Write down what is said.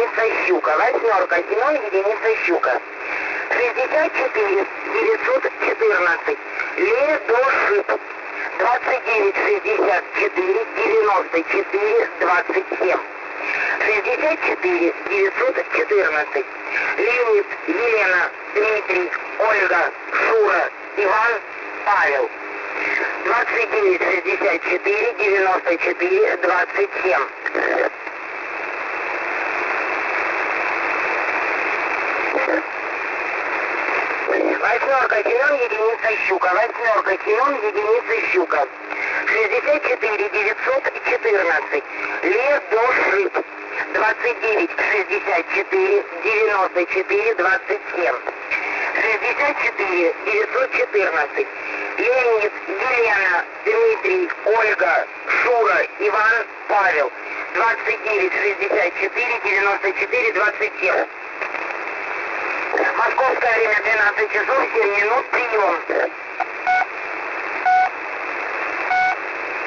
единица щука. Восьмерка, Семен, единица щука. 64 914. Ледошип. 29 64 94 27. 64 914. Леонид, Елена, Дмитрий, Ольга, Шура, Иван, Павел. 29 64 94 27. Восьмерка, Семен, единица щука. Восьмерка, Семен, единица щука. 64 914. Ледошип. 29 64 94 27. 64 914. Леонид, Елена, Дмитрий, Ольга, Шура, Иван, Павел. 29 64 94 27. Московское время 12 часов 7 минут. Прием.